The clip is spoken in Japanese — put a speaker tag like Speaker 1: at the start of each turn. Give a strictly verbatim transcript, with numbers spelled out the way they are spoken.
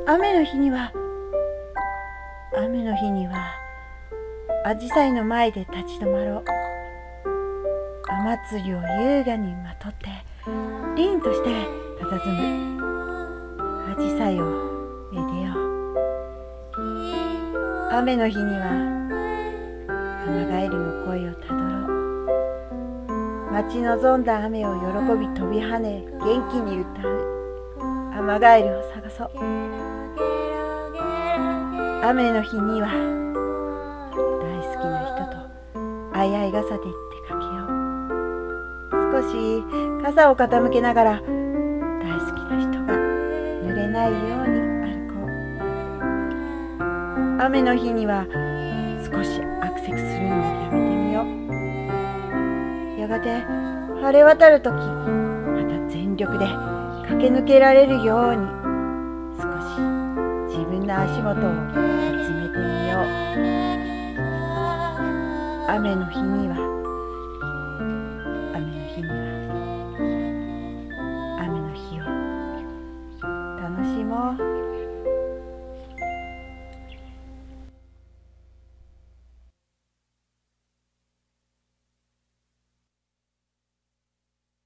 Speaker 1: 雨の日には雨の日にはアジサイの前で立ち止まろう。雨粒を優雅にまとって凛として佇むアジサイをめでよう。雨の日にはアマガエルの声をたどろう。待ち望んだ雨を喜び飛び跳ね元気に歌うアマガエルを探そう。雨の日には大好きな人と相合い傘で出かけよう。少し傘を傾けながら大好きな人が濡れないように歩こう。雨の日には少しアクセスするのをやめてみよう。やがて晴れ渡るとき、また全力で駆け抜けられるように少し自分の足元を見つめてみよう。雨の日には雨の日には雨の日を楽しもう。